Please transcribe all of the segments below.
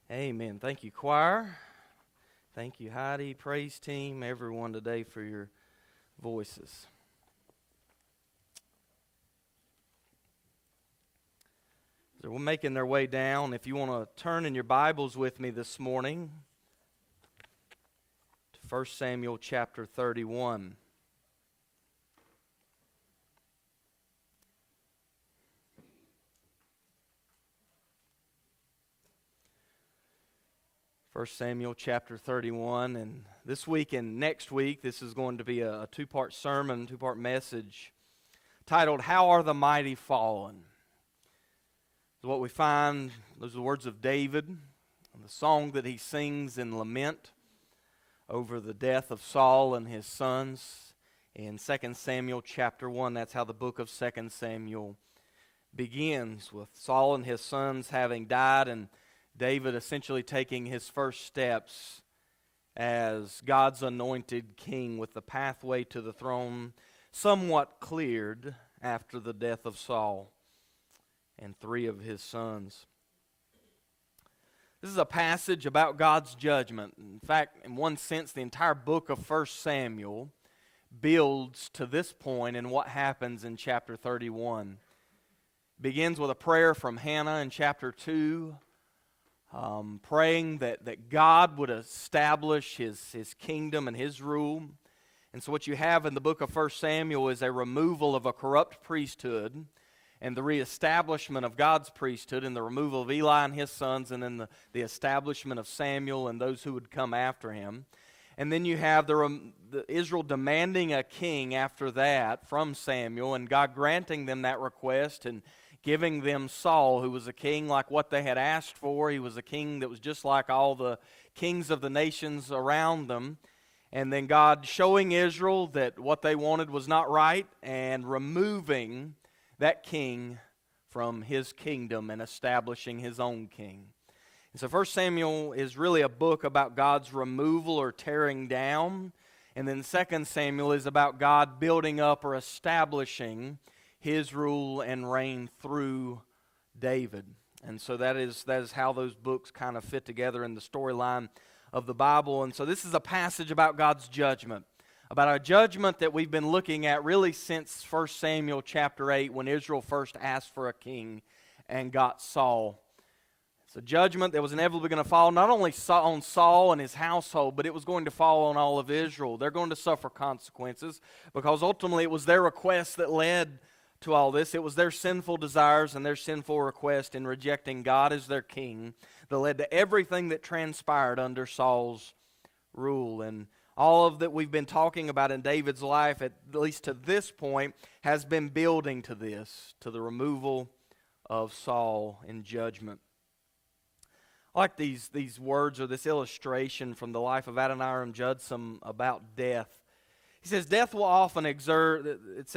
Amen. Thank you, choir. Thank you, Heidi, praise team, everyone today for your voices. So we're making their way down. If you want to turn in your Bibles with me this morning to 1 Samuel chapter 31. First Samuel chapter 31, and this week and next week, this is going to be a two-part sermon, two-part message titled, How Are the Mighty Fallen? So what we find, those are the words of David, and the song that he sings in lament over the death of Saul and his sons in 2 Samuel chapter 1. That's how the book of 2 Samuel begins, with Saul and his sons having died, and David essentially taking his first steps as God's anointed king, with the pathway to the throne somewhat cleared after the death of Saul and three of his sons. This is a passage about God's judgment. In fact, in one sense, the entire book of 1 Samuel builds to this point in what happens in chapter 31. It begins with a prayer from Hannah in chapter 2, praying that God would establish His kingdom and His rule. And so what you have in the book of 1 Samuel is a removal of a corrupt priesthood and the reestablishment of God's priesthood, and the removal of Eli and his sons, and then the establishment of Samuel and those who would come after him. And then you have the Israel demanding a king after that from Samuel, and God granting them that request and giving them Saul, who was a king like what they had asked for. He was a king that was just like all the kings of the nations around them. And then God showing Israel that what they wanted was not right, and removing that king from his kingdom and establishing his own king. And so 1 Samuel is really a book about God's removal or tearing down. And then 2 Samuel is about God building up or establishing His rule and reign through David. And so that is how those books kind of fit together in the storyline of the Bible. And so this is a passage about God's judgment, about a judgment that we've been looking at really since 1 Samuel chapter 8, when Israel first asked for a king and got Saul. It's a judgment that was inevitably going to fall not only on Saul and his household, but it was going to fall on all of Israel. They're going to suffer consequences because ultimately it was their request that led to all this. It was their sinful desires and their sinful request in rejecting God as their king that led to everything that transpired under Saul's rule. And all of that we've been talking about in David's life, at least to this point, has been building to this, to the removal of Saul in judgment. I like these words, or this illustration from the life of Adoniram Judson about death. He says, death will often exert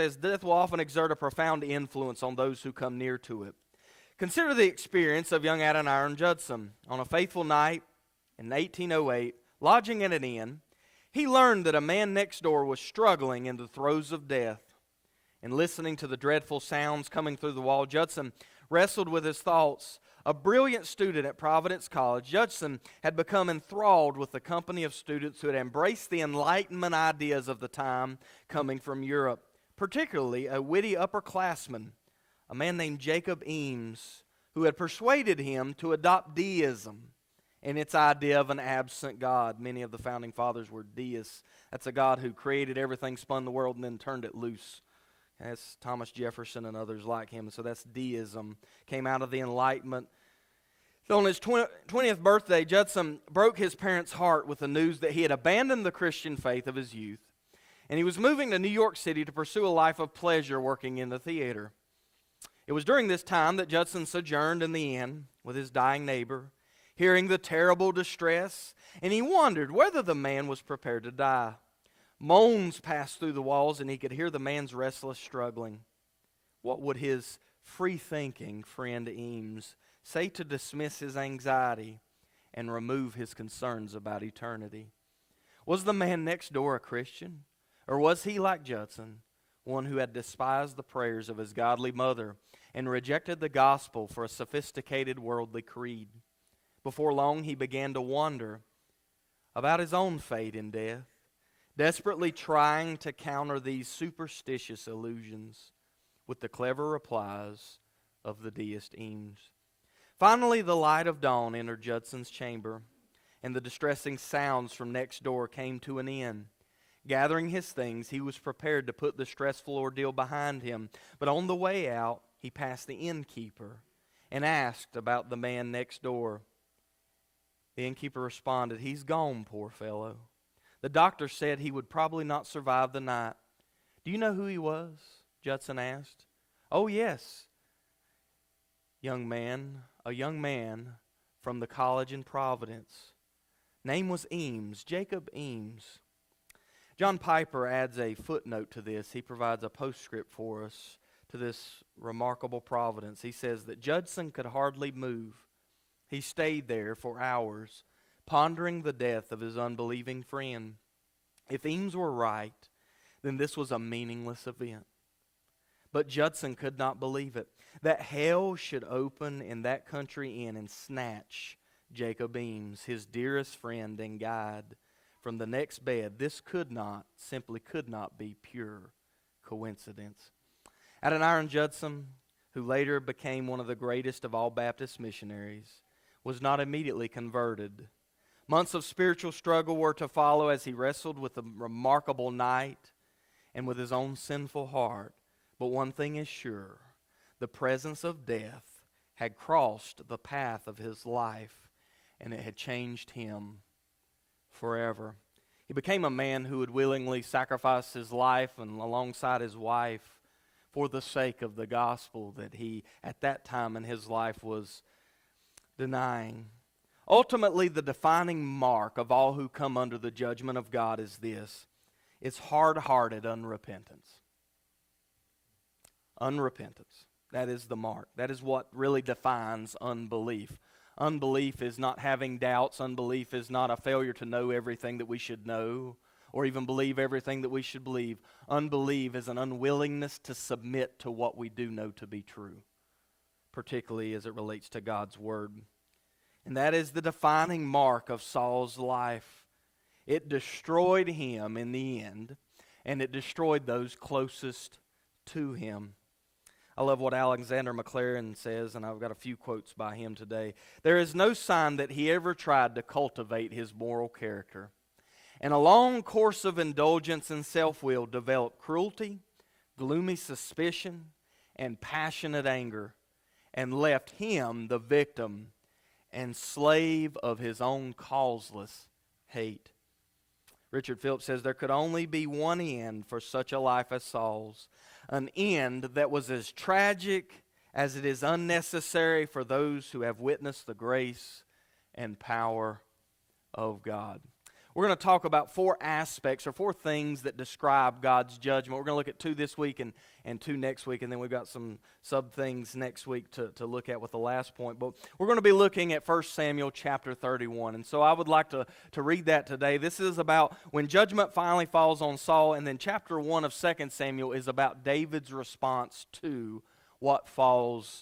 a profound influence on those who come near to it. Consider the experience of young Adoniram Judson. On a fateful night in 1808, lodging at an inn, he learned that a man next door was struggling in the throes of death. And listening to the dreadful sounds coming through the wall, Judson wrestled with his thoughts. A brilliant student at Providence College, Judson had become enthralled with the company of students who had embraced the Enlightenment ideas of the time coming from Europe, particularly a witty upperclassman, a man named Jacob Eames, who had persuaded him to adopt deism and its idea of an absent God. Many of the founding fathers were deists. That's a God who created everything, spun the world, and then turned it loose. That's Thomas Jefferson and others like him. So that's deism. Came out of the Enlightenment. So on his 20th birthday, Judson broke his parents' heart with the news that he had abandoned the Christian faith of his youth, and he was moving to New York City to pursue a life of pleasure working in the theater. It was during this time that Judson sojourned in the inn with his dying neighbor, hearing the terrible distress, and he wondered whether the man was prepared to die. Moans passed through the walls, and he could hear the man's restless struggling. What would his free-thinking friend Eames say to dismiss his anxiety and remove his concerns about eternity? Was the man next door a Christian? Or was he, like Judson, one who had despised the prayers of his godly mother and rejected the gospel for a sophisticated worldly creed? Before long, he began to wonder about his own fate in death, desperately trying to counter these superstitious illusions with the clever replies of the deist Eames. Finally, the light of dawn entered Judson's chamber, and the distressing sounds from next door came to an end. Gathering his things, he was prepared to put the stressful ordeal behind him. But on the way out, he passed the innkeeper and asked about the man next door. The innkeeper responded, "He's gone, poor fellow. The doctor said he would probably not survive the night." "Do you know who he was?" Judson asked. "Oh, yes, a young man from the college in Providence. Name was Eames, Jacob Eames." John Piper adds a footnote to this. He provides a postscript for us to this remarkable providence. He says that Judson could hardly move. He stayed there for hours, pondering the death of his unbelieving friend. If Eames were right, then this was a meaningless event. But Judson could not believe it. That hell should open in that country inn and snatch Jacob Eames, his dearest friend and guide, from the next bed. This simply could not be pure coincidence. Adoniram Judson, who later became one of the greatest of all Baptist missionaries, was not immediately converted. Months of spiritual struggle were to follow as he wrestled with the remarkable night and with his own sinful heart. But one thing is sure, the presence of death had crossed the path of his life, and it had changed him forever. He became a man who would willingly sacrifice his life and alongside his wife for the sake of the gospel that he, at that time in his life, was denying. Ultimately, the defining mark of all who come under the judgment of God is this: it's hard-hearted unrepentance. Unrepentance. That is the mark. That is what really defines unbelief. Unbelief is not having doubts. Unbelief is not a failure to know everything that we should know or even believe everything that we should believe. Unbelief is an unwillingness to submit to what we do know to be true, particularly as it relates to God's Word. And that is the defining mark of Saul's life. It destroyed him in the end, and it destroyed those closest to him. I love what Alexander McLaren says, and I've got a few quotes by him today. There is no sign that he ever tried to cultivate his moral character. And a long course of indulgence and self-will developed cruelty, gloomy suspicion, and passionate anger, and left him the victim and slave of his own causeless hate. Richard Phillips says there could only be one end for such a life as Saul's, an end that was as tragic as it is unnecessary for those who have witnessed the grace and power of God. We're going to talk about four aspects or four things that describe God's judgment. We're going to look at two this week and two next week, and then we've got some sub things next week to look at with the last point. But we're going to be looking at 1 Samuel chapter 31, and so I would like to read that today. This is about when judgment finally falls on Saul, and then chapter 1 of 2 Samuel is about David's response to what falls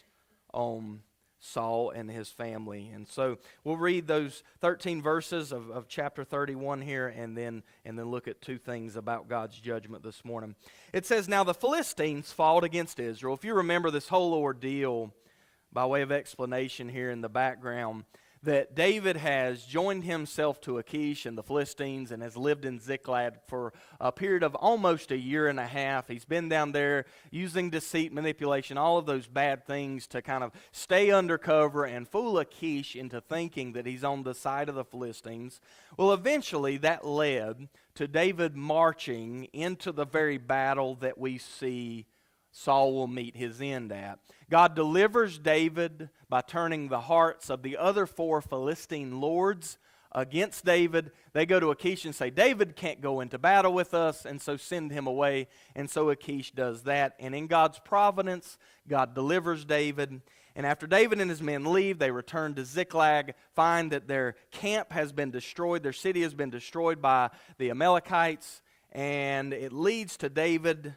on Saul and his family. And so we'll read those 13 verses of chapter 31 here and then look at two things about God's judgment this morning. It says, "Now the Philistines fought against Israel." If you remember this whole ordeal, by way of explanation here in the background, that David has joined himself to Achish and the Philistines and has lived in Ziklag for a period of almost a year and a half. He's been down there using deceit, manipulation, all of those bad things to kind of stay undercover and fool Achish into thinking that he's on the side of the Philistines. Well, eventually that led to David marching into the very battle that we see Saul will meet his end at. God delivers David by turning the hearts of the other four Philistine lords against David. They go to Achish and say, "David can't go into battle with us, and so send him away." And so Achish does that. And in God's providence, God delivers David. And after David and his men leave, they return to Ziklag, find that their camp has been destroyed, their city has been destroyed by the Amalekites, and it leads to David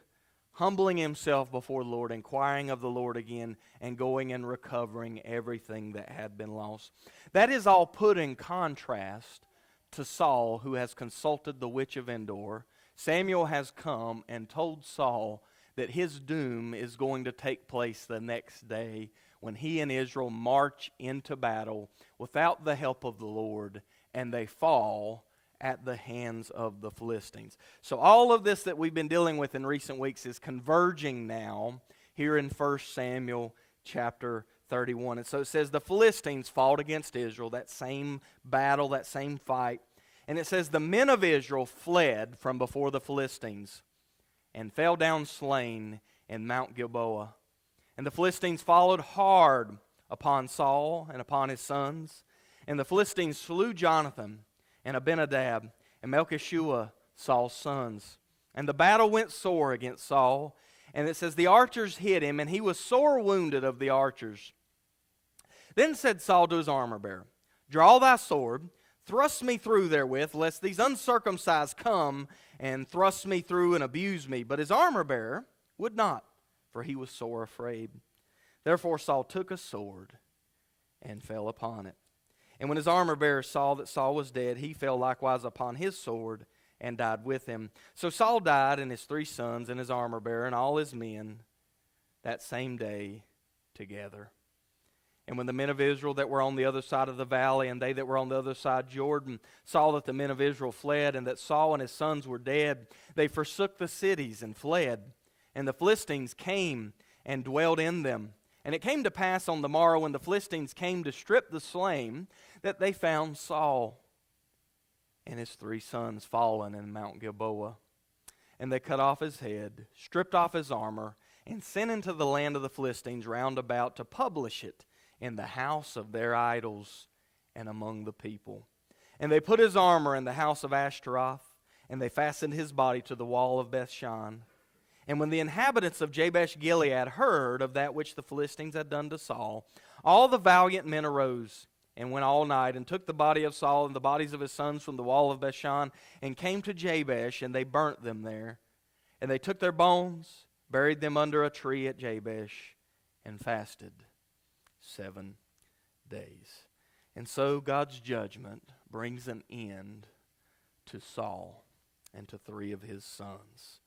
humbling himself before the Lord, inquiring of the Lord again, and going and recovering everything that had been lost. That is all put in contrast to Saul, who has consulted the witch of Endor. Samuel has come and told Saul that his doom is going to take place the next day when he and Israel march into battle without the help of the Lord, and they fall at the hands of the Philistines. So all of this that we've been dealing with in recent weeks is converging now here in 1 Samuel chapter 31. And so it says the Philistines fought against Israel, that same battle, that same fight. And it says the men of Israel fled from before the Philistines and fell down slain in Mount Gilboa. And the Philistines followed hard upon Saul and upon his sons. And the Philistines slew Jonathan and Abinadab and Melchishua, Saul's sons. And the battle went sore against Saul. And it says the archers hit him, and he was sore wounded of the archers. Then said Saul to his armor-bearer, Draw thy sword, thrust me through therewith, lest these uncircumcised come and thrust me through and abuse me. But his armor-bearer would not, for he was sore afraid. Therefore Saul took a sword and fell upon it. And when his armor-bearer saw that Saul was dead, he fell likewise upon his sword and died with him. So Saul died, and his 3 sons, and his armor-bearer, and all his men, that same day together. And when the men of Israel that were on the other side of the valley, and they that were on the other side Jordan, saw that the men of Israel fled, and that Saul and his sons were dead, they forsook the cities and fled. And the Philistines came and dwelled in them. And it came to pass on the morrow, when the Philistines came to strip the slain, that they found Saul and his 3 sons fallen in Mount Gilboa. And they cut off his head, stripped off his armor, and sent into the land of the Philistines round about to publish it in the house of their idols and among the people. And they put his armor in the house of Ashtaroth, and they fastened his body to the wall of Bethshan. And when the inhabitants of Jabesh Gilead heard of that which the Philistines had done to Saul, all the valiant men arose and went all night and took the body of Saul and the bodies of his sons from the wall of Bethshan and came to Jabesh, and they burnt them there. And they took their bones, buried them under a tree at Jabesh, and fasted 7 days. And so God's judgment brings an end to Saul and to 3 of his sons.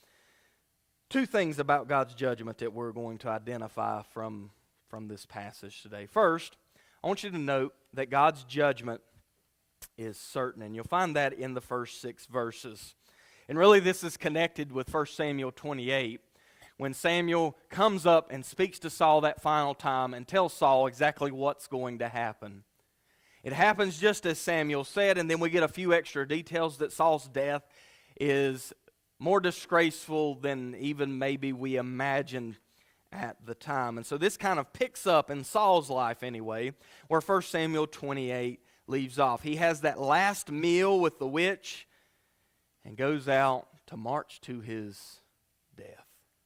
2 things about God's judgment that we're going to identify from this passage today. First, I want you to note that God's judgment is certain, and you'll find that in the first 6 verses. And really this is connected with 1 Samuel 28, when Samuel comes up and speaks to Saul that final time and tells Saul exactly what's going to happen. It happens just as Samuel said, and then we get a few extra details that Saul's death is more disgraceful than even maybe we imagined at the time. And so this kind of picks up in Saul's life anyway, where 1 Samuel 28 leaves off. He has that last meal with the witch and goes out to march to his death,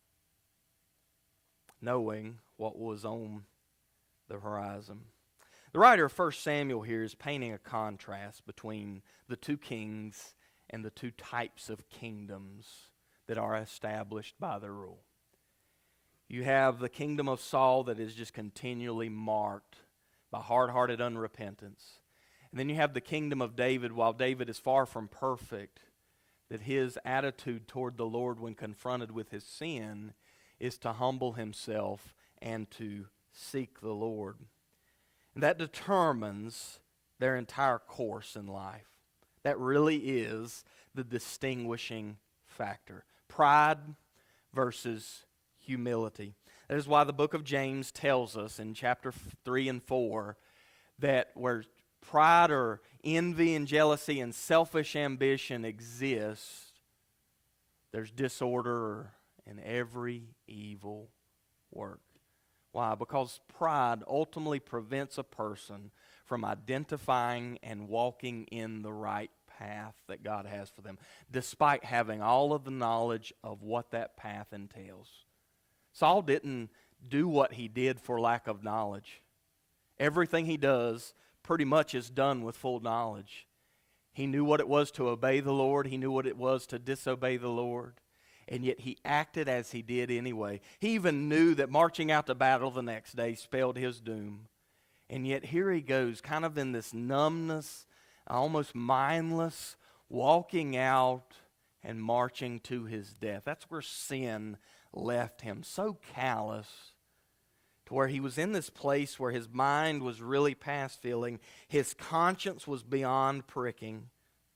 knowing what was on the horizon. The writer of 1 Samuel here is painting a contrast between the 2 kings and the 2 types of kingdoms that are established by the rule. You have the kingdom of Saul that is just continually marked by hard-hearted unrepentance. And then you have the kingdom of David, while David is far from perfect, that his attitude toward the Lord when confronted with his sin is to humble himself and to seek the Lord. And that determines their entire course in life. That really is the distinguishing factor. Pride versus humility. That is why the book of James tells us in chapter 3 and 4 that where pride or envy and jealousy and selfish ambition exist, there's disorder in every evil work. Why? Because pride ultimately prevents a person from identifying and walking in the right path that God has for them, despite having all of the knowledge of what that path entails. Saul didn't do what he did for lack of knowledge. Everything he does pretty much is done with full knowledge. He knew what it was to obey the Lord. He knew what it was to disobey the Lord. and yet he acted as he did anyway. He even knew that marching out to battle the next day spelled his doom. And yet here he goes, kind of in this numbness, almost mindless, walking out and marching to his death. That's where sin left him, so callous, to where he was in this place where his mind was really past feeling. His conscience was beyond pricking.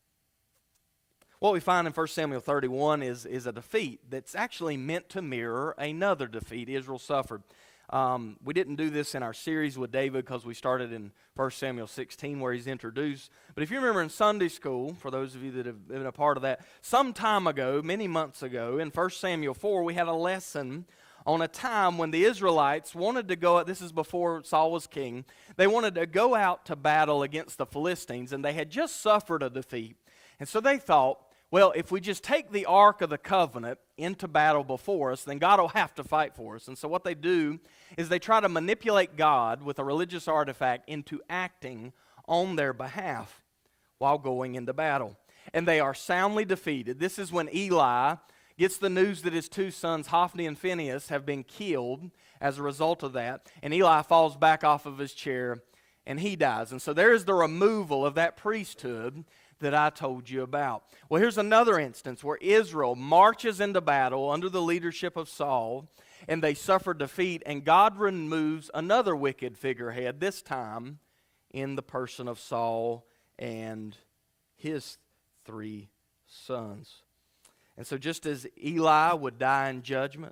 What we find in 1 Samuel 31 is a defeat that's actually meant to mirror another defeat Israel suffered. We didn't do this in our series with David because we started in 1 Samuel 16 where he's introduced. But if you remember in Sunday school, for those of you that have been a part of that, some time ago, many months ago, in 1 Samuel 4, we had a lesson on a time when the Israelites wanted to go, this is before Saul was king, they wanted to go out to battle against the Philistines, and they had just suffered a defeat. And so they thought, well, if we just take the Ark of the Covenant into battle before us, then God will have to fight for us. And so what they do is they try to manipulate God with a religious artifact into acting on their behalf while going into battle. And they are soundly defeated. This is when Eli gets the news that his two sons, Hophni and Phinehas, have been killed as a result of that. And Eli falls back off of his chair and he dies. And so there is the removal of that priesthood that I told you about. Well, here's another instance where Israel marches into battle under the leadership of Saul, and they suffer defeat, and God removes another wicked figurehead, this time in the person of Saul and his 3 sons. And so just as Eli would die in judgment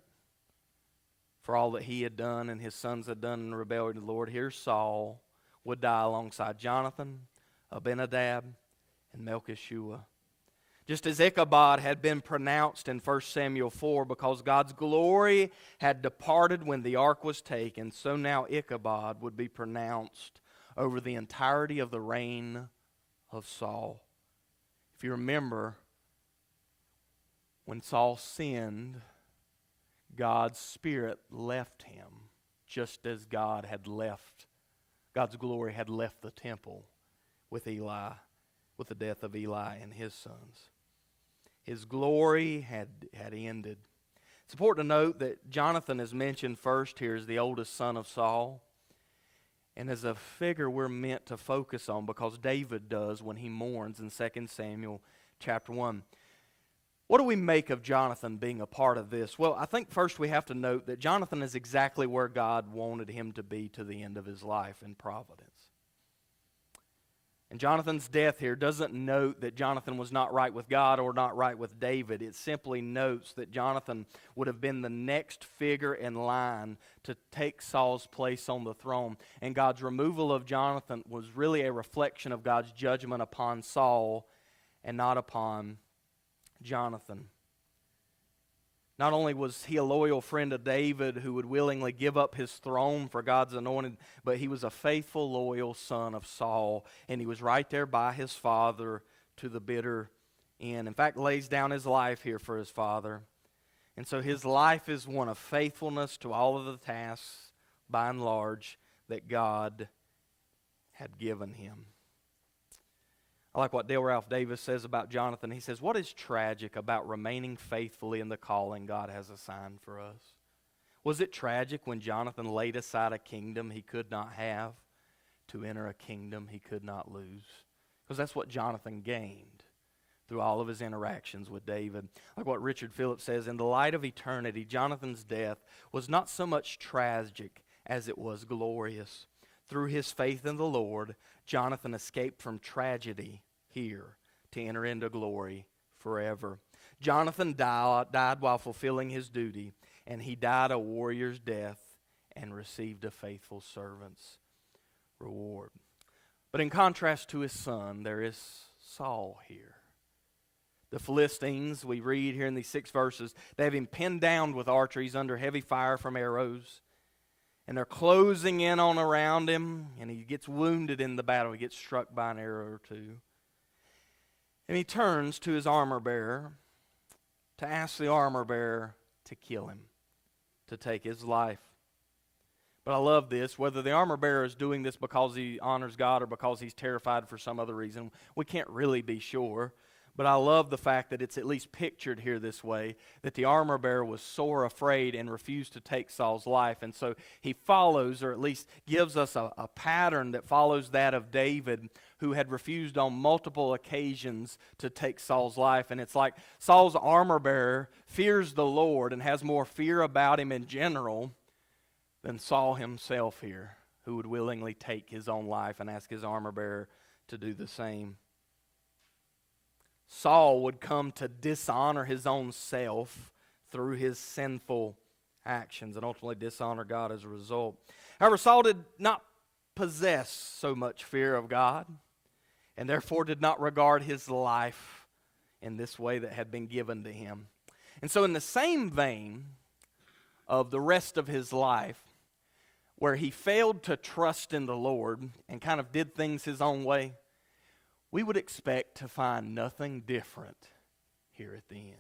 for all that he had done and his sons had done in rebellion to the Lord, here's Saul would die alongside Jonathan, Abinadab, and Melchishua. Just as Ichabod had been pronounced in 1 Samuel 4 because God's glory had departed when the ark was taken, so now Ichabod would be pronounced over the entirety of the reign of Saul. If you remember, when Saul sinned, God's Spirit left him just as God's glory had left the temple with Eli, with the death of Eli and his sons. His glory had ended. It's important to note that Jonathan is mentioned first here as the oldest son of Saul, and as a figure we're meant to focus on because David does when he mourns in 2 Samuel chapter 1. What do we make of Jonathan being a part of this? Well, I think first we have to note that Jonathan is exactly where God wanted him to be to the end of his life in providence. And Jonathan's death here doesn't note that Jonathan was not right with God or not right with David. It simply notes that Jonathan would have been the next figure in line to take Saul's place on the throne. And God's removal of Jonathan was really a reflection of God's judgment upon Saul and not upon Jonathan. Not only was he a loyal friend of David who would willingly give up his throne for God's anointed, but he was a faithful, loyal son of Saul, and he was right there by his father to the bitter end. In fact, lays down his life here for his father. And so his life is one of faithfulness to all of the tasks, by and large, that God had given him. I like what Dale Ralph Davis says about Jonathan. He says, what is tragic about remaining faithfully in the calling God has assigned for us? Was it tragic when Jonathan laid aside a kingdom he could not have to enter a kingdom he could not lose? Because that's what Jonathan gained through all of his interactions with David. Like what Richard Phillips says, in the light of eternity, Jonathan's death was not so much tragic as it was glorious. Through his faith in the Lord, Jonathan escaped from tragedy here to enter into glory forever. Jonathan died while fulfilling his duty, and he died a warrior's death and received a faithful servant's reward. But in contrast to his son, there is Saul here. The Philistines, we read here in these 6 verses, they have him pinned down with archeries under heavy fire from arrows. And they're closing in on around him, and he gets wounded in the battle. He gets struck by an arrow or two. And he turns to his armor bearer to ask the armor bearer to kill him, to take his life. But I love this. Whether the armor bearer is doing this because he honors God or because he's terrified for some other reason, we can't really be sure. But I love the fact that it's at least pictured here this way, that the armor bearer was sore afraid and refused to take Saul's life. And so he follows, or at least gives us a pattern that follows that of David, who had refused on multiple occasions to take Saul's life. And it's like Saul's armor bearer fears the Lord and has more fear about him in general than Saul himself here, who would willingly take his own life and ask his armor bearer to do the same. Saul would come to dishonor his own self through his sinful actions and ultimately dishonor God as a result. However, Saul did not possess so much fear of God and therefore did not regard his life in this way that had been given to him. And so in the same vein of the rest of his life, where he failed to trust in the Lord and kind of did things his own way, we would expect to find nothing different here at the end.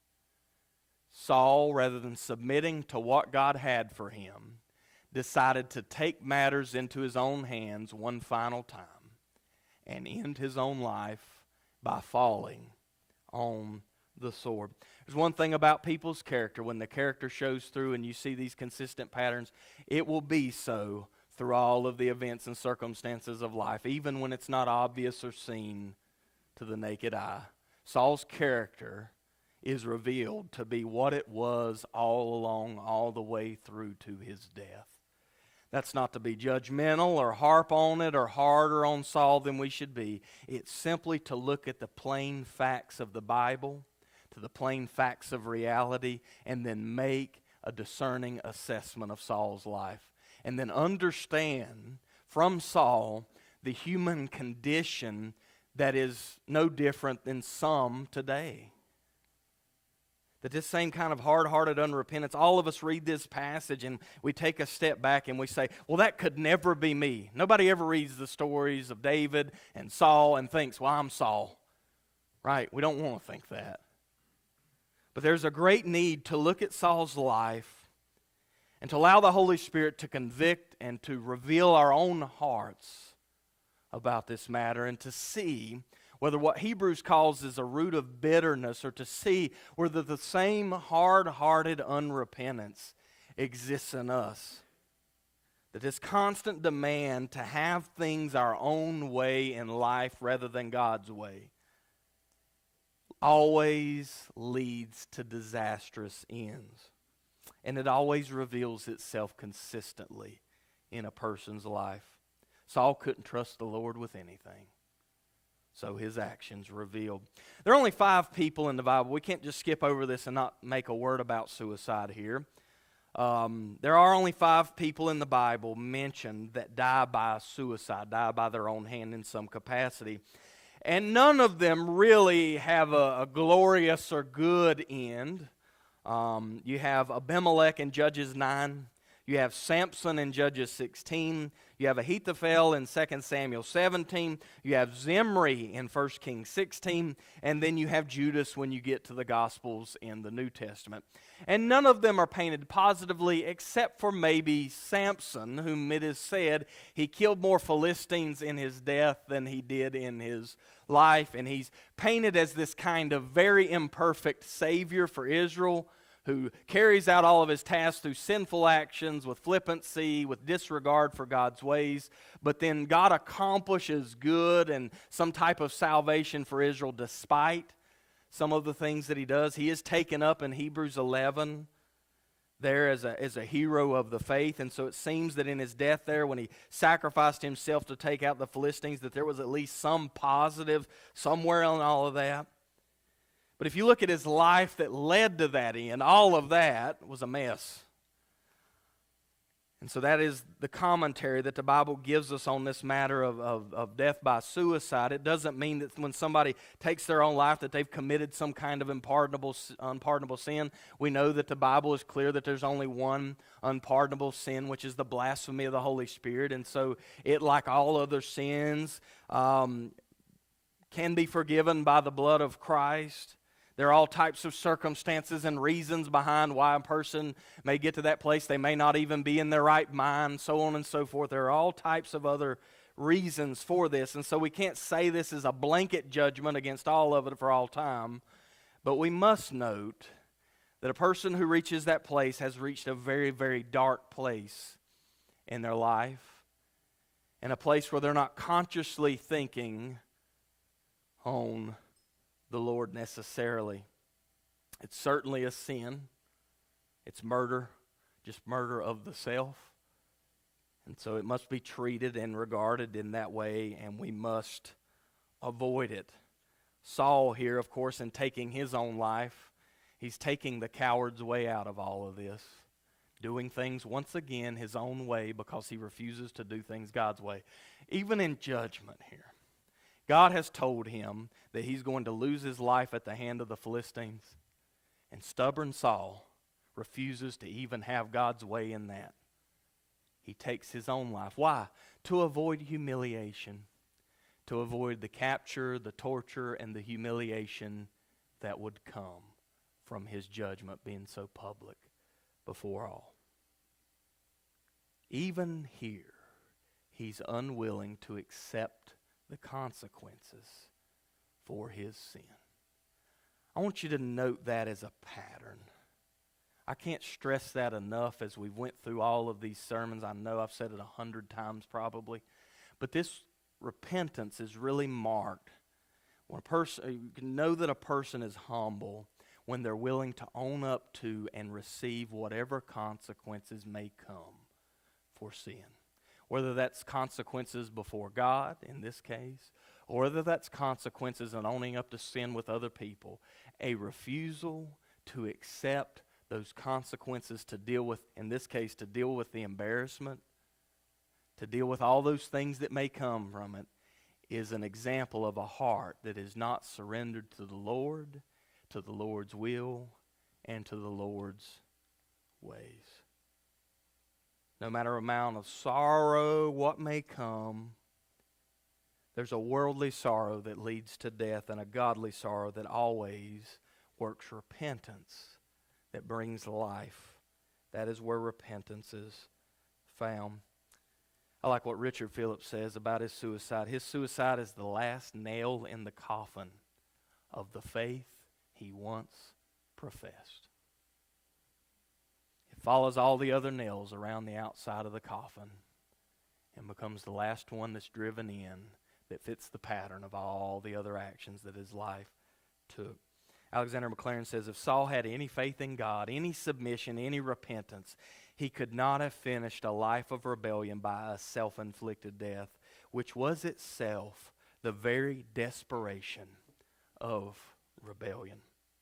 Saul, rather than submitting to what God had for him, decided to take matters into his own hands one final time and end his own life by falling on the sword. There's one thing about people's character. When the character shows through and you see these consistent patterns, it will be so through all of the events and circumstances of life, even when it's not obvious or seen to the naked eye. Saul's character is revealed to be what it was all along, all the way through to his death. That's not to be judgmental or harp on it or harder on Saul than we should be. It's simply to look at the plain facts of the Bible, to the plain facts of reality, and then make a discerning assessment of Saul's life. And then understand from Saul the human condition that is no different than some today. That this same kind of hard-hearted unrepentance, all of us read this passage and we take a step back and we say, well, that could never be me. Nobody ever reads the stories of David and Saul and thinks, well, I'm Saul. Right? We don't want to think that. But there's a great need to look at Saul's life and to allow the Holy Spirit to convict and to reveal our own hearts about this matter and to see whether what Hebrews calls is a root of bitterness, or to see whether the same hard-hearted unrepentance exists in us. That this constant demand to have things our own way in life rather than God's way always leads to disastrous ends. And it always reveals itself consistently in a person's life. Saul couldn't trust the Lord with anything, so his actions revealed. There are only 5 people in the Bible. We can't just skip over this and not make a word about suicide here. There are only 5 people in the Bible mentioned that die by suicide, die by their own hand in some capacity. And none of them really have a glorious or good end. You have Abimelech in Judges 9. You have Samson in Judges 16. You have Ahithophel in 2 Samuel 17. You have Zimri in 1 Kings 16. And then you have Judas when you get to the Gospels in the New Testament. And none of them are painted positively except for maybe Samson, whom it is said he killed more Philistines in his death than he did in his life. And he's painted as this kind of very imperfect Savior for Israel, who carries out all of his tasks through sinful actions, with flippancy, with disregard for God's ways. But then God accomplishes good and some type of salvation for Israel despite some of the things that he does. He is taken up in Hebrews 11 there as a hero of the faith. And so it seems that in his death there, when he sacrificed himself to take out the Philistines, that there was at least some positive somewhere in all of that. But if you look at his life that led to that end, all of that was a mess. And so that is the commentary that the Bible gives us on this matter of death by suicide. It doesn't mean that when somebody takes their own life that they've committed some kind of unpardonable sin. We know that the Bible is clear that there's only one unpardonable sin, which is the blasphemy of the Holy Spirit. And so it, like all other sins, can be forgiven by the blood of Christ. There are all types of circumstances and reasons behind why a person may get to that place. They may not even be in their right mind, so on and so forth. There are all types of other reasons for this, and so we can't say this is a blanket judgment against all of it for all time, but we must note that a person who reaches that place has reached a very, very dark place in their life, and a place where they're not consciously thinking on the Lord necessarily. It's certainly a sin. It's murder, just murder of the self. And so it must be treated and regarded in that way, and we must avoid it. Saul here, of course, in taking his own life, he's taking the coward's way out of all of this, doing things once again his own way because he refuses to do things God's way. Even in judgment here, God has told him that he's going to lose his life at the hand of the Philistines, and stubborn Saul refuses to even have God's way in that. He takes his own life. Why? To avoid humiliation, to avoid the capture, the torture, and the humiliation that would come from his judgment being so public before all. Even here, he's unwilling to accept the consequences for his sin. I want you to note that as a pattern. I can't stress that enough as we went through all of these sermons. I know I've said it 100 times probably. But this repentance is really marked when a person, you can know that a person is humble when they're willing to own up to and receive whatever consequences may come for sin. Whether that's consequences before God, in this case, or whether that's consequences in owning up to sin with other people. A refusal to accept those consequences to deal with, in this case, to deal with the embarrassment, to deal with all those things that may come from it, is an example of a heart that is not surrendered to the Lord's will, and to the Lord's ways. No matter amount of sorrow, what may come, there's a worldly sorrow that leads to death and a godly sorrow that always works repentance, that brings life. That is where repentance is found. I like what Richard Phillips says about his suicide. His suicide is the last nail in the coffin of the faith he once professed. It follows all the other nails around the outside of the coffin and becomes the last one that's driven in that fits the pattern of all the other actions that his life took. Alexander McLaren says, if Saul had any faith in God, any submission, any repentance, he could not have finished a life of rebellion by a self-inflicted death, which was itself the very desperation of rebellion.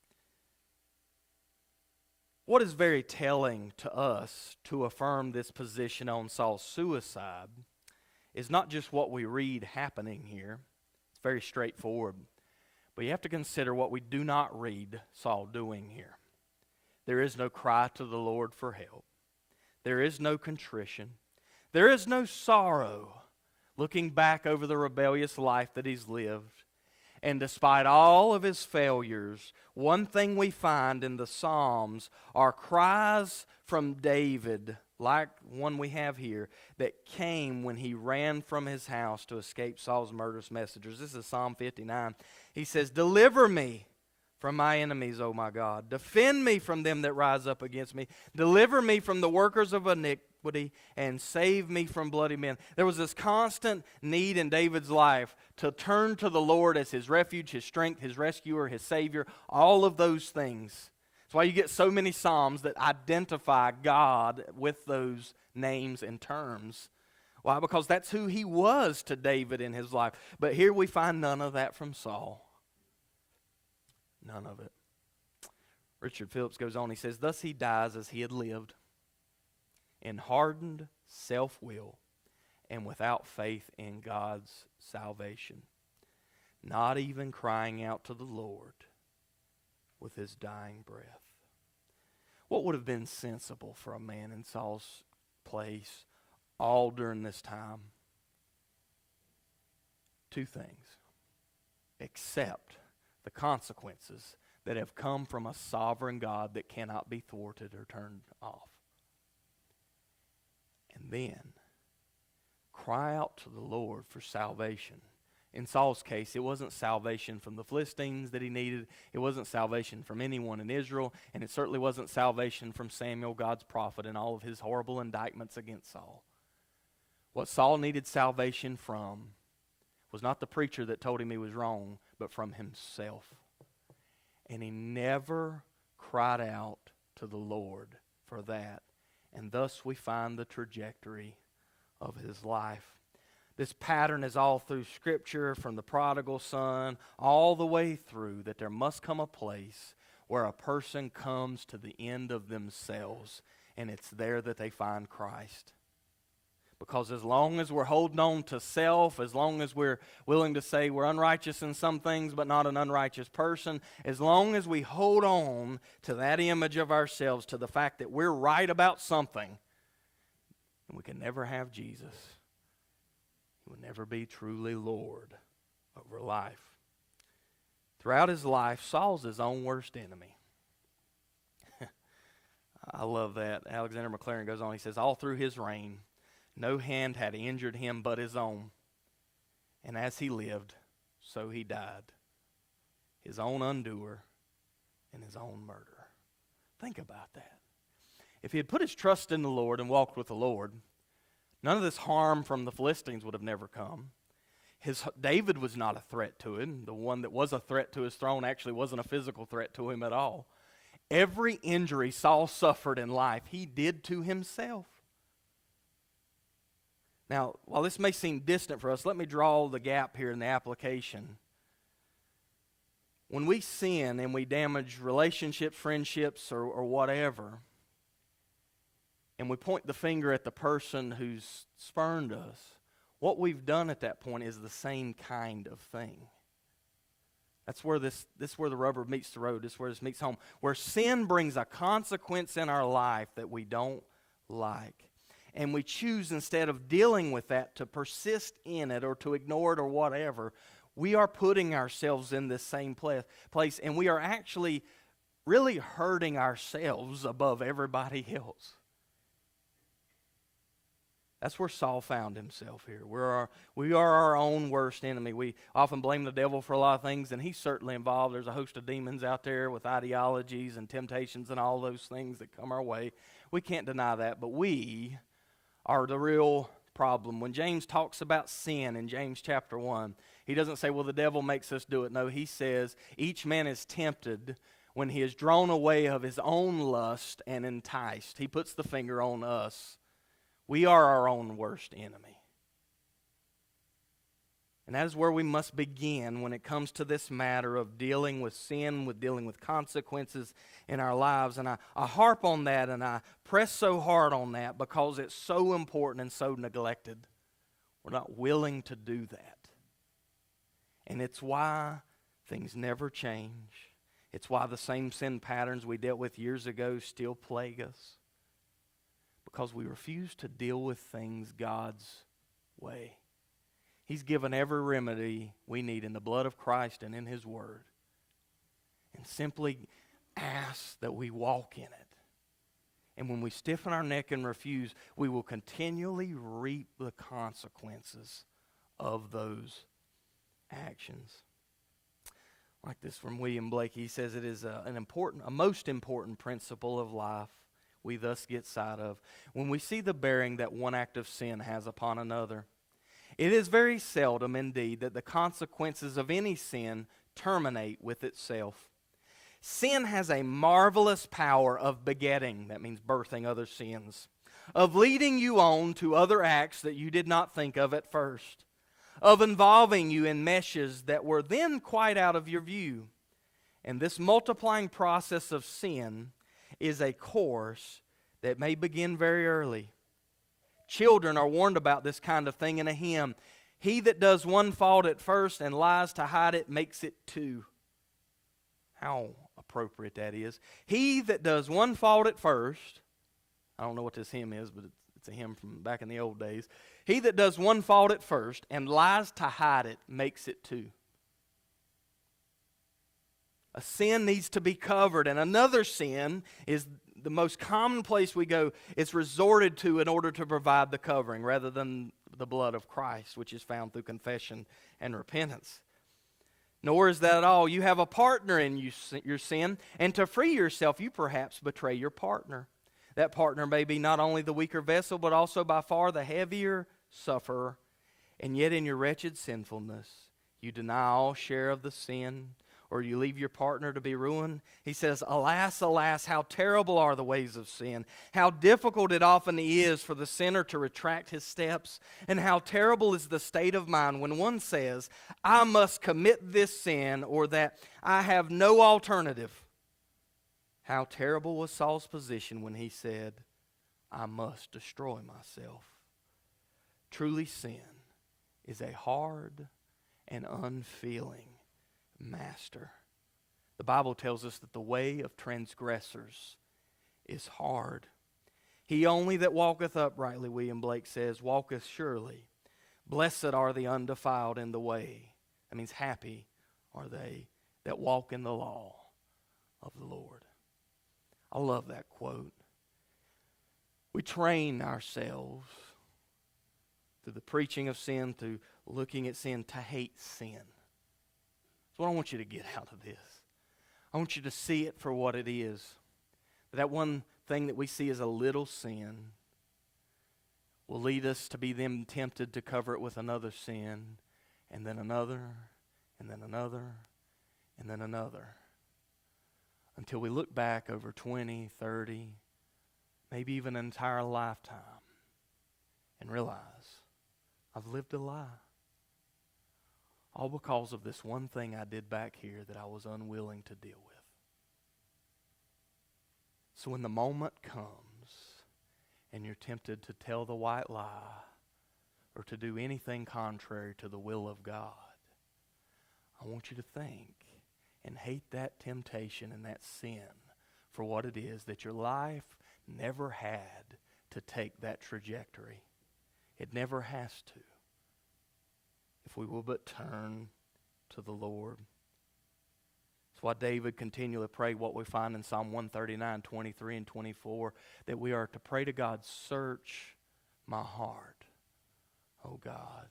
What is very telling to us to affirm this position on Saul's suicide is not just what we read happening here. It's very straightforward. But you have to consider what we do not read Saul doing here. There is no cry to the Lord for help. There is no contrition. There is no sorrow looking back over the rebellious life that he's lived. And despite all of his failures, one thing we find in the Psalms are cries from David, like one we have here, that came when he ran from his house to escape Saul's murderous messengers. This is Psalm 59. He says, deliver me from my enemies, O my God. Defend me from them that rise up against me. Deliver me from the workers of iniquity and save me from bloody men. There was this constant need in David's life to turn to the Lord as his refuge, his strength, his rescuer, his savior, all of those things. That's why you get so many psalms that identify God with those names and terms. Why? Because that's who he was to David in his life. But here we find none of that from Saul. None of it. Richard Phillips goes on, he says, thus he dies as he had lived, in hardened self-will and without faith in God's salvation, not even crying out to the Lord with his dying breath. What would have been sensible for a man in Saul's place all during this time? Two things. Accept the consequences that have come from a sovereign God that cannot be thwarted or turned off. And then cry out to the Lord for salvation. In Saul's case, it wasn't salvation from the Philistines that he needed. It wasn't salvation from anyone in Israel. And it certainly wasn't salvation from Samuel, God's prophet, and all of his horrible indictments against Saul. What Saul needed salvation from was not the preacher that told him he was wrong, but from himself. And he never cried out to the Lord for that. And thus we find the trajectory of his life. This pattern is all through Scripture, from the prodigal son all the way through, that there must come a place where a person comes to the end of themselves, and it's there that they find Christ. Because as long as we're holding on to self, as long as we're willing to say we're unrighteous in some things but not an unrighteous person, as long as we hold on to that image of ourselves, to the fact that we're right about something, and we can never have Jesus. He will never be truly Lord over life. Throughout his life, Saul's his own worst enemy. I love that. Alexander McLaren goes on, he says, all through his reign, no hand had injured him but his own. And as he lived, so he died. His own undoer and his own murderer. Think about that. If he had put his trust in the Lord and walked with the Lord, none of this harm from the Philistines would have never come. David was not a threat to him. The one that was a threat to his throne actually wasn't a physical threat to him at all. Every injury Saul suffered in life, he did to himself. Now, while this may seem distant for us, let me draw the gap here in the application. When we sin and we damage relationships, friendships, or whatever, and we point the finger at the person who's spurned us, what we've done at that point is the same kind of thing. That's where where the rubber meets the road. This is where this meets home. Where sin brings a consequence in our life that we don't like. And we choose, instead of dealing with that, to persist in it or to ignore it or whatever, we are putting ourselves in this same place, and we are actually really hurting ourselves above everybody else. That's where Saul found himself here. We are our own worst enemy. We often blame the devil for a lot of things, and he's certainly involved. There's a host of demons out there with ideologies and temptations and all those things that come our way. We can't deny that, but we are the real problem. When James talks about sin in James chapter 1, he doesn't say, well, the devil makes us do it. No, he says, each man is tempted when he is drawn away of his own lust and enticed. He puts the finger on us. We are our own worst enemy. And that is where we must begin when it comes to this matter of dealing with sin, with dealing with consequences in our lives. And I harp on that and I press so hard on that because it's so important and so neglected. We're not willing to do that. And it's why things never change. It's why the same sin patterns we dealt with years ago still plague us. Because we refuse to deal with things God's way. He's given every remedy we need in the blood of Christ and in His Word. And simply ask that we walk in it. And when we stiffen our neck and refuse, we will continually reap the consequences of those actions. Like this from William Blake, he says it is a most important principle of life we thus get sight of when we see the bearing that one act of sin has upon another. It is very seldom indeed that the consequences of any sin terminate with itself. Sin has a marvelous power of begetting, that means birthing other sins, of leading you on to other acts that you did not think of at first, of involving you in meshes that were then quite out of your view. And this multiplying process of sin is a course that may begin very early. Children are warned about this kind of thing in a hymn. He that does one fault at first and lies to hide it makes it two. How appropriate that is. He that does one fault at first, I don't know what this hymn is, but it's a hymn from back in the old days. He that does one fault at first and lies to hide it makes it two. A sin needs to be covered, and another sin is the most common place we go. It's resorted to in order to provide the covering rather than the blood of Christ, which is found through confession and repentance. Nor is that all. You have a partner in your sin, and to free yourself, you perhaps betray your partner. That partner may be not only the weaker vessel, but also by far the heavier sufferer. And yet in your wretched sinfulness, you deny all share of the sin, or you leave your partner to be ruined. He says, alas, alas, how terrible are the ways of sin. How difficult it often is for the sinner to retract his steps. And how terrible is the state of mind when one says, I must commit this sin, or that I have no alternative. How terrible was Saul's position when he said, I must destroy myself. Truly sin is a hard and unfeeling master. The Bible tells us that the way of transgressors is hard. He only that walketh uprightly, William Blake says, walketh surely. Blessed are the undefiled in the way. That means happy are they that walk in the law of the Lord. I love that quote. We train ourselves through the preaching of sin, through looking at sin, to hate sin. That's what I want you to get out of this. I want you to see it for what it is. That one thing that we see as a little sin will lead us to be then tempted to cover it with another sin, and then another, and then another, and then another. Until we look back over 20, 30, maybe even an entire lifetime and realize, I've lived a lie. All because of this one thing I did back here that I was unwilling to deal with. So when the moment comes and you're tempted to tell the white lie or to do anything contrary to the will of God, I want you to think and hate that temptation and that sin for what it is, that your life never had to take that trajectory. It never has to, if we will but turn to the Lord. That's why David continually prayed what we find in Psalm 139, 23 and 24, that we are to pray to God, search my heart, O God.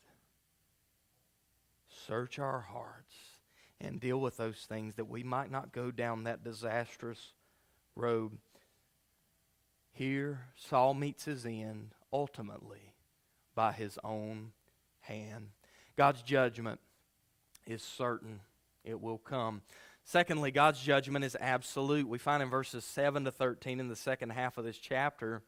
Search our hearts and deal with those things that we might not go down that disastrous road. Here, Saul meets his end ultimately by his own hand. God's judgment is certain. It will come. Secondly, God's judgment is absolute. We find in verses 7 to 13 in the second half of this chapter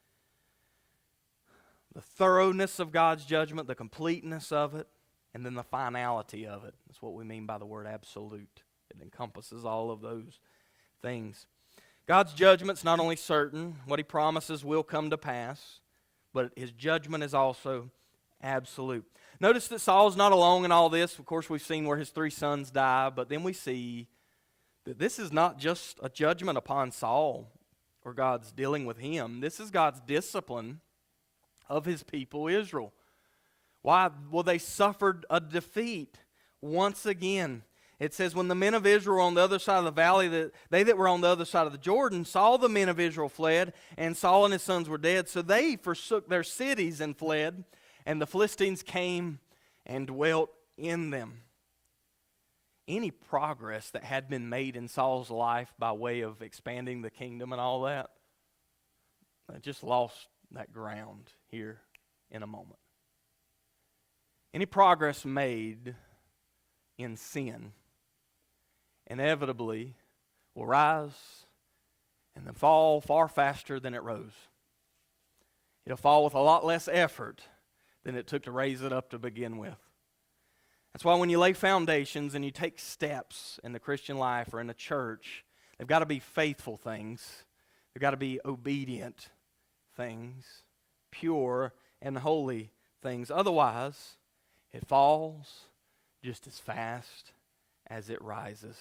the thoroughness of God's judgment, the completeness of it, and then the finality of it. That's what we mean by the word absolute. It encompasses all of those things. God's judgment's not only certain, what He promises will come to pass, but His judgment is also absolute. Notice that Saul's not alone in all this. Of course, we've seen where his 3 sons die, but then we see that this is not just a judgment upon Saul or God's dealing with him. This is God's discipline of His people Israel. Why? Well, they suffered a defeat once again. It says, when the men of Israel were on the other side of the valley, they that were on the other side of the Jordan saw the men of Israel fled, and Saul and his sons were dead. So they forsook their cities and fled, and the Philistines came and dwelt in them. Any progress that had been made in Saul's life by way of expanding the kingdom and all that, I just lost that ground here in a moment. Any progress made in sin inevitably will rise and then fall far faster than it rose. It'll fall with a lot less effort than it took to raise it up to begin with. That's why when you lay foundations and you take steps in the Christian life or in a church, they've got to be faithful things. They've got to be obedient things, pure and holy things. Otherwise, it falls just as fast as it rises.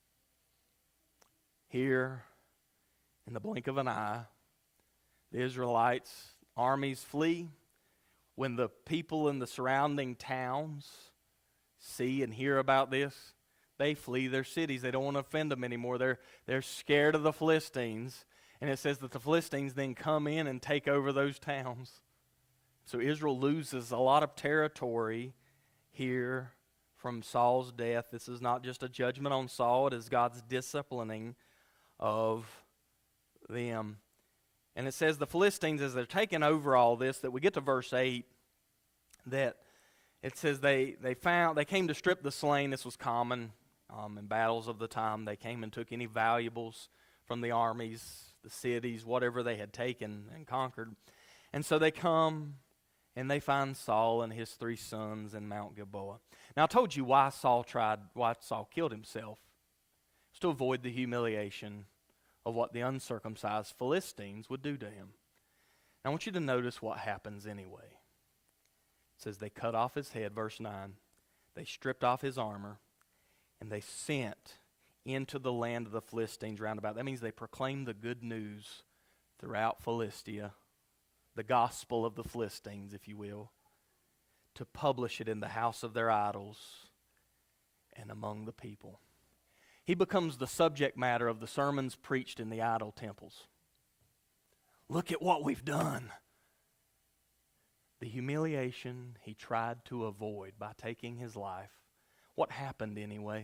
Here, in the blink of an eye, the Israelites' armies flee. When the people in the surrounding towns see and hear about this, they flee their cities. They don't want to offend them anymore. They're scared of the Philistines. And it says that the Philistines then come in and take over those towns. So Israel loses a lot of territory here from Saul's death. This is not just a judgment on Saul, it is God's disciplining of them. And it says the Philistines, as they're taking over all this, that we get to verse 8, that it says they came to strip the slain. This was common in battles of the time. They came and took any valuables from the armies, the cities, whatever they had taken and conquered. And so they come and they find Saul and his 3 sons in Mount Gilboa. Now I told you why Saul killed himself. It's to avoid the humiliation of what the uncircumcised Philistines would do to him. Now I want you to notice what happens anyway. It says they cut off his head, verse 9. They stripped off his armor, and they sent into the land of the Philistines round about. That means they proclaimed the good news throughout Philistia, the gospel of the Philistines, if you will, to publish it in the house of their idols and among the people. He becomes the subject matter of the sermons preached in the idol temples. Look at what we've done. The humiliation he tried to avoid by taking his life. What happened anyway?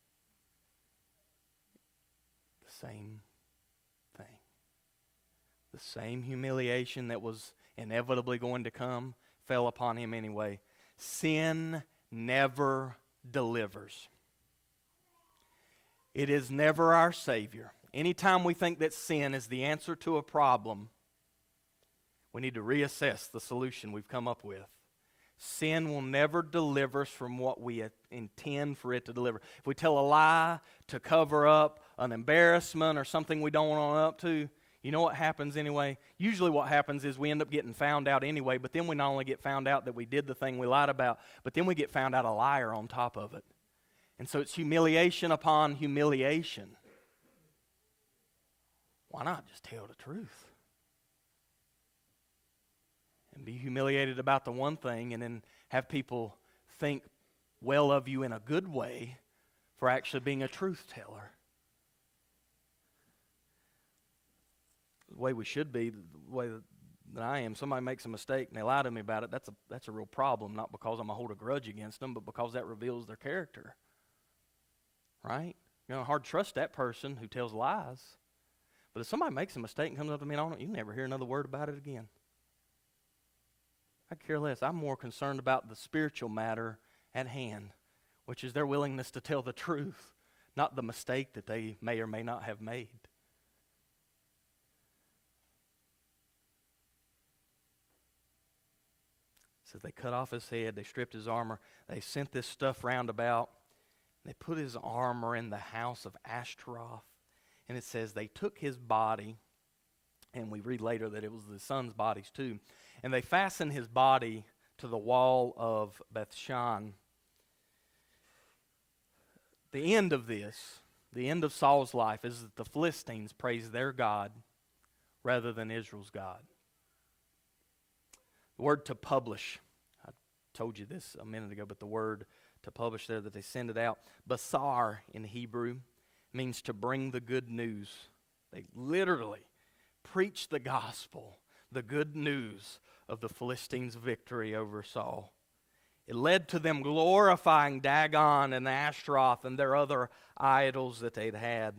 The same thing. The same humiliation that was inevitably going to come fell upon him anyway. Sin never delivers. It is never our Savior. Anytime we think that sin is the answer to a problem, we need to reassess the solution we've come up with. Sin will never deliver us from what we intend for it to deliver. If we tell a lie to cover up an embarrassment or something we don't want to own up to, you know what happens anyway? Usually what happens is we end up getting found out anyway, but then we not only get found out that we did the thing we lied about, but then we get found out a liar on top of it. And so it's humiliation upon humiliation. Why not just tell the truth? And be humiliated about the one thing and then have people think well of you in a good way for actually being a truth teller. The way we should be, the way that I am, somebody makes a mistake and they lie to me about it, that's a real problem, not because I'm going to hold a grudge against them, but because that reveals their character. Right? You know, hard to trust that person who tells lies. But if somebody makes a mistake and comes up to me and you never hear another word about it again. I care less. I'm more concerned about the spiritual matter at hand, which is their willingness to tell the truth, not the mistake that they may or may not have made. So they cut off his head, they stripped his armor, they sent this stuff round about. They put his armor in the house of Ashtaroth. And it says they took his body, and we read later that it was the sons' bodies too, and they fastened his body to the wall of Bethshan. The end of this, the end of Saul's life, is that the Philistines praise their God rather than Israel's God. The word to publish, I told you this a minute ago, but the word to publish there that they send it out, basar in Hebrew, means to bring the good news. They literally preach the gospel, the good news of the Philistines' victory over Saul. It led to them glorifying Dagon and Ashtaroth and their other idols that they'd had.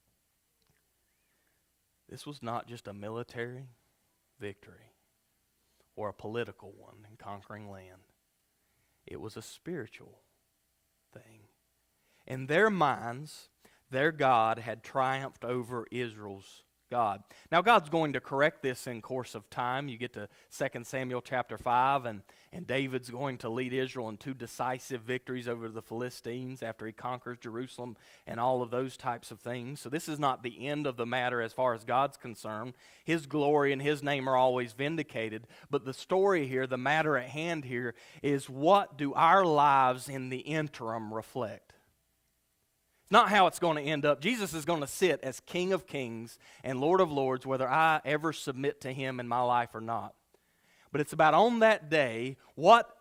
This was not just a military victory or a political one in conquering land. It was a spiritual thing. In their minds, their God had triumphed over Israel's God. Now God's going to correct this in course of time. You get to 2 Samuel chapter 5, and David's going to lead Israel in 2 decisive victories over the Philistines after he conquers Jerusalem and all of those types of things. So this is not the end of the matter as far as God's concerned. His glory and His name are always vindicated. But the story here, the matter at hand here, is what do our lives in the interim reflect? Not how it's going to end up. Jesus is going to sit as King of Kings and Lord of Lords, whether I ever submit to Him in my life or not. But it's about on that day, what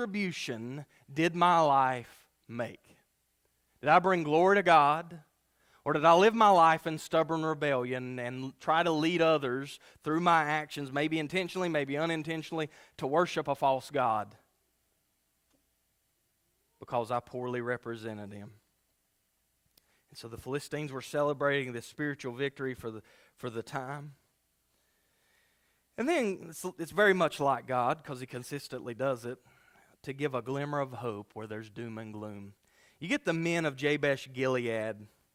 contribution did my life make? Did I bring glory to God, Or did I live my life in stubborn rebellion and try to lead others through my actions, maybe intentionally, maybe unintentionally, to worship a false god because I poorly represented him? And so the Philistines were celebrating this spiritual victory for the time. And then it's very much like God, because he consistently does it, to give a glimmer of hope where there's doom and gloom. You get the men of Jabesh Gilead.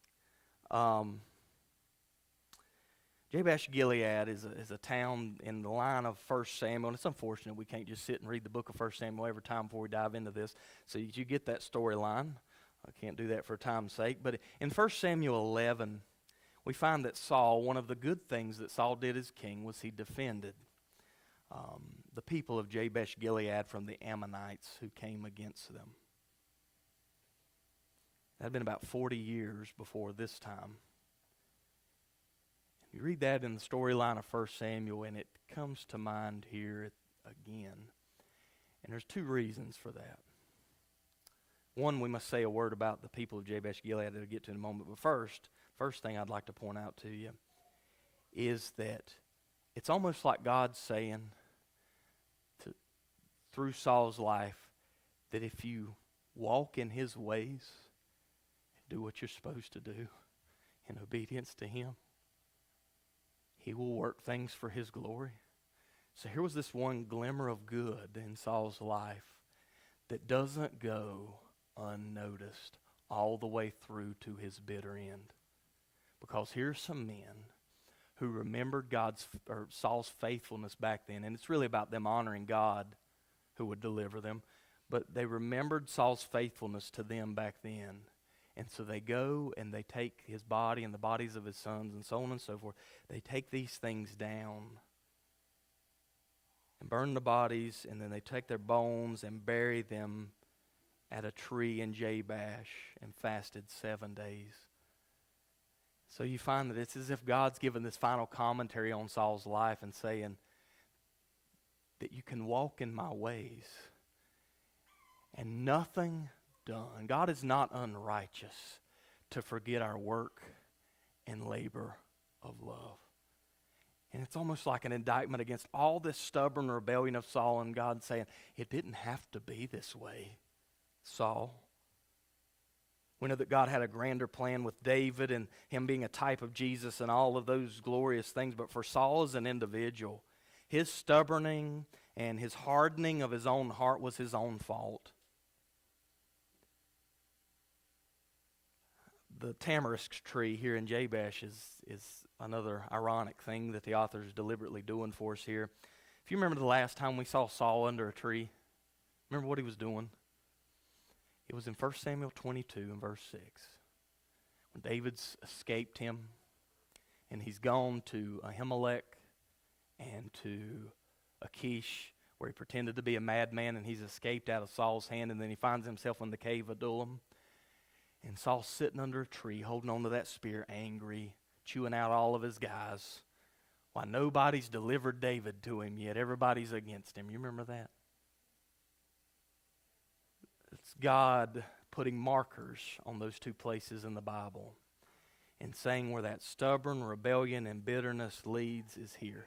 Jabesh Gilead is a town in the line of 1 Samuel. And it's unfortunate we can't just sit and read the book of 1 Samuel every time before we dive into this. So you get that storyline. I can't do that for time's sake. But in 1 Samuel 11, we find that Saul, one of the good things that Saul did as king was he defended the people of Jabesh Gilead from the Ammonites who came against them. That had been about 40 years before this time. You read that in the storyline of 1 Samuel, and it comes to mind here again. And there's two reasons for that. One, we must say a word about the people of Jabesh Gilead that I'll get to in a moment. But first thing I'd like to point out to you is that it's almost like God's saying through Saul's life that if you walk in his ways, do what you're supposed to do in obedience to him, he will work things for his glory. So here was this one glimmer of good in Saul's life that doesn't go unnoticed all the way through to his bitter end. Because here's some men who remembered Saul's faithfulness back then, and it's really about them honoring God who would deliver them, but they remembered Saul's faithfulness to them back then. And so they go and they take his body and the bodies of his sons and so on and so forth. They take these things down and burn the bodies, and then they take their bones and bury them at a tree in Jabesh and fasted 7 days. So you find that it's as if God's given this final commentary on Saul's life and saying that you can walk in my ways and nothing done. God is not unrighteous to forget our work and labor of love. And it's almost like an indictment against all this stubborn rebellion of Saul, and God saying, it didn't have to be this way, Saul. We know that God had a grander plan with David and him being a type of Jesus and all of those glorious things. But for Saul as an individual, his stubborning and his hardening of his own heart was his own fault. The tamarisk tree here in Jabesh is another ironic thing that the author is deliberately doing for us here. If you remember the last time we saw Saul under a tree, remember what he was doing? It was in 1 Samuel 22 and verse 6. When David's escaped him, and he's gone to Ahimelech and to Achish, where he pretended to be a madman, and he's escaped out of Saul's hand, and then he finds himself in the cave of Adullam. And Saul's sitting under a tree, holding on to that spear, angry, chewing out all of his guys. Why, nobody's delivered David to him yet. Everybody's against him. You remember that? It's God putting markers on those two places in the Bible and saying where that stubborn rebellion and bitterness leads is here.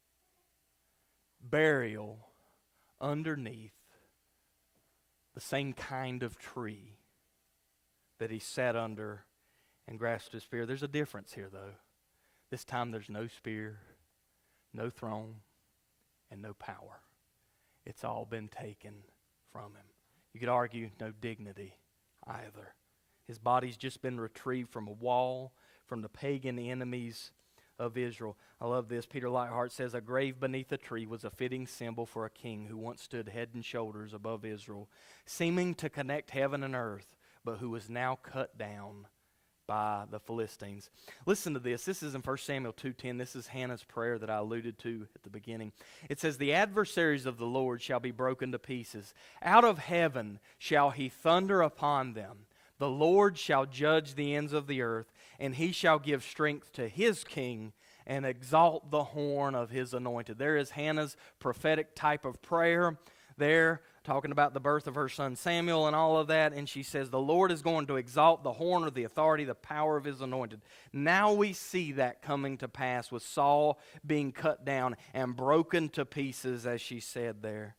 Burial underneath the same kind of tree that he sat under and grasped his spear. There's a difference here, though. This time there's no spear, no throne, and no power. It's all been taken from him. You could argue no dignity either. His body's just been retrieved from a wall, from the pagan enemies of Israel. I love this. Peter Lightheart says, a grave beneath a tree was a fitting symbol for a king who once stood head and shoulders above Israel, seeming to connect heaven and earth, but who was now cut down by the Philistines. Listen to this. This is in 1 Samuel 2:10. This is Hannah's prayer that I alluded to at the beginning. It says, the adversaries of the Lord shall be broken to pieces. Out of heaven shall he thunder upon them. The Lord shall judge the ends of the earth, and he shall give strength to his king and exalt the horn of his anointed. There is Hannah's prophetic type of prayer there talking about the birth of her son Samuel and all of that, and she says, the Lord is going to exalt the horn of the authority, the power of his anointed. Now we see that coming to pass with Saul being cut down and broken to pieces, as she said there.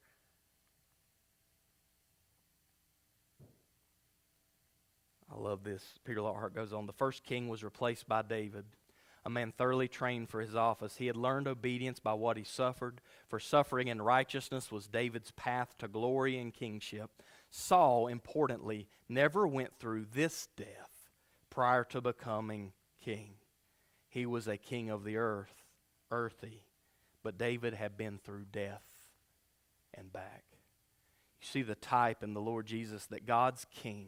I love this. Peter Lockhart goes on, the first king was replaced by David, a man thoroughly trained for his office. He had learned obedience by what he suffered, for suffering and righteousness was David's path to glory and kingship. Saul, importantly, never went through this death prior to becoming king. He was a king of the earth, earthy, but David had been through death and back. You see the type in the Lord Jesus that God's kings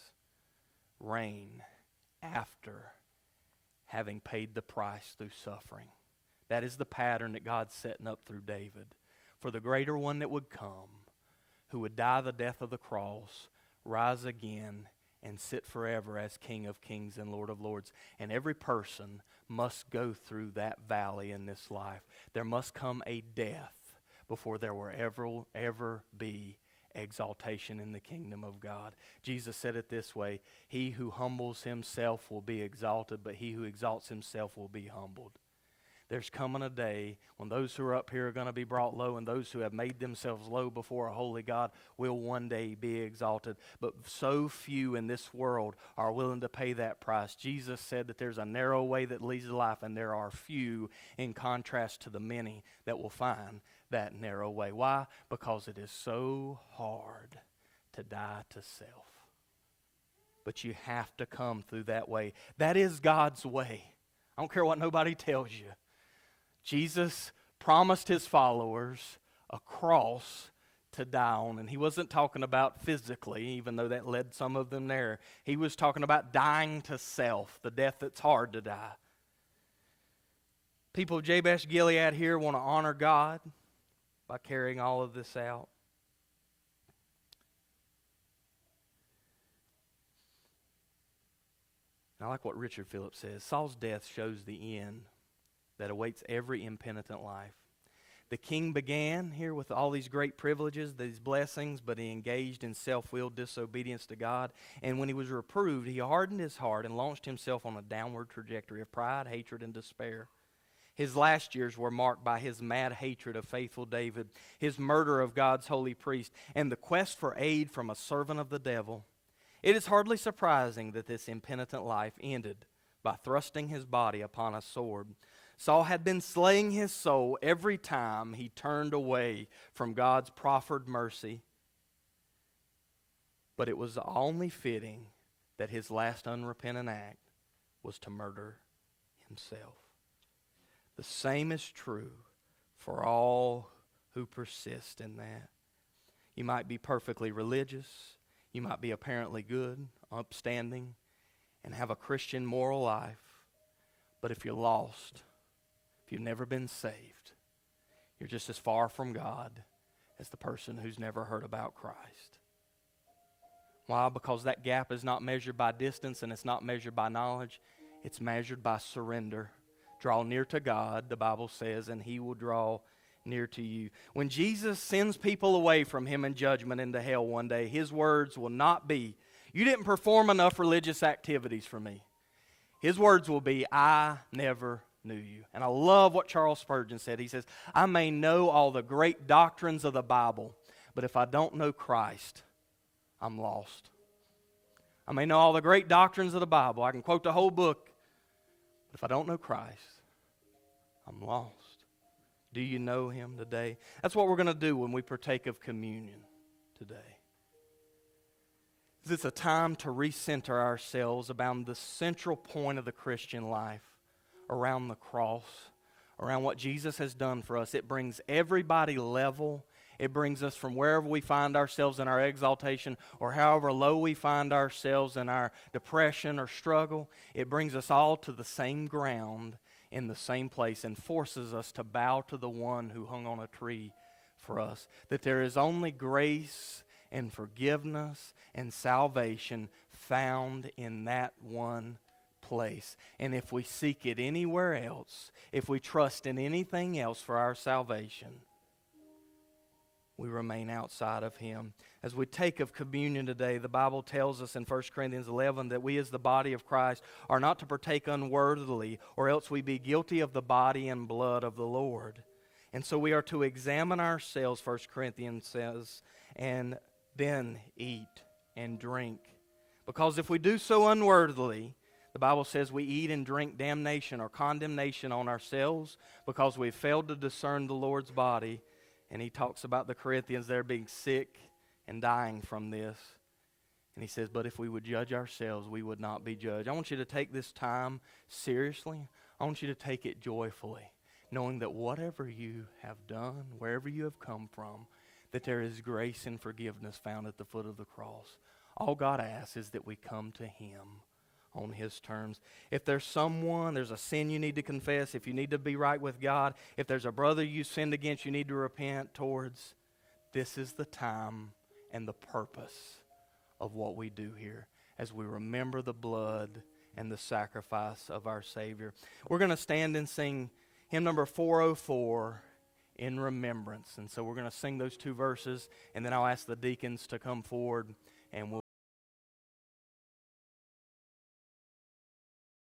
reign after having paid the price through suffering. That is the pattern that God's setting up through David. For the greater one that would come, who would die the death of the cross, rise again, and sit forever as King of kings and Lord of lords. And every person must go through that valley in this life. There must come a death before there will ever be exaltation in the kingdom of God. Jesus said it this way, he who humbles himself will be exalted, but he who exalts himself will be humbled. There's coming a day when those who are up here are going to be brought low, and those who have made themselves low before a holy God will one day be exalted. But so few in this world are willing to pay that price. Jesus said that there's a narrow way that leads to life, and there are few in contrast to the many that will find that narrow way. Why? Because it is so hard to die to self. But you have to come through that way. That is God's way. I don't care what nobody tells you. Jesus promised his followers a cross to die on. And he wasn't talking about physically, even though that led some of them there. He was talking about dying to self, the death that's hard to die. People of Jabesh Gilead here want to honor God by carrying all of this out. I like what Richard Phillips says. Saul's death shows the end that awaits every impenitent life. The king began here with all these great privileges, these blessings, but he engaged in self-willed disobedience to God. And when he was reproved, he hardened his heart and launched himself on a downward trajectory of pride, hatred, and despair. His last years were marked by his mad hatred of faithful David, his murder of God's holy priest, and the quest for aid from a servant of the devil. It is hardly surprising that this impenitent life ended by thrusting his body upon a sword. Saul had been slaying his soul every time he turned away from God's proffered mercy. But it was only fitting that his last unrepentant act was to murder himself. The same is true for all who persist in that. You might be perfectly religious. You might be apparently good, upstanding, and have a Christian moral life. But if you're lost, if you've never been saved, you're just as far from God as the person who's never heard about Christ. Why? Because that gap is not measured by distance and it's not measured by knowledge. It's measured by surrender. Draw near to God, the Bible says, and he will draw near to you. When Jesus sends people away from him in judgment into hell one day, his words will not be, you didn't perform enough religious activities for me. His words will be, I never knew you. And I love what Charles Spurgeon said. He says, I may know all the great doctrines of the Bible, but if I don't know Christ, I'm lost. I may know all the great doctrines of the Bible. I can quote the whole book, but if I don't know Christ, I'm lost. Do you know him today? That's what we're going to do when we partake of communion today. It's a time to recenter ourselves around the central point of the Christian life, around the cross, around what Jesus has done for us. It brings everybody level. It brings us from wherever we find ourselves in our exaltation or however low we find ourselves in our depression or struggle. It brings us all to the same ground in the same place and forces us to bow to the one who hung on a tree for us. That there is only grace and forgiveness and salvation found in that one place. And if we seek it anywhere else, if we trust in anything else for our salvation, we remain outside of Him. As we take of communion today, the Bible tells us in 1 Corinthians 11 that we as the body of Christ are not to partake unworthily, or else we be guilty of the body and blood of the Lord. And so we are to examine ourselves, 1 Corinthians says, and then eat and drink. Because if we do so unworthily, the Bible says we eat and drink damnation or condemnation on ourselves because we failed to discern the Lord's body. And he talks about the Corinthians there being sick and dying from this. And he says, but if we would judge ourselves, we would not be judged. I want you to take this time seriously. I want you to take it joyfully, knowing that whatever you have done, wherever you have come from, that there is grace and forgiveness found at the foot of the cross. All God asks is that we come to Him on His terms. If there's a sin you need to confess, if you need to be right with God, if there's a brother you sinned against you need to repent towards, this is the time and the purpose of what we do here as we remember the blood and the sacrifice of our Savior. We're going to stand and sing hymn number 404, In Remembrance. And so we're going to sing those two verses, and then I'll ask the deacons to come forward and we'll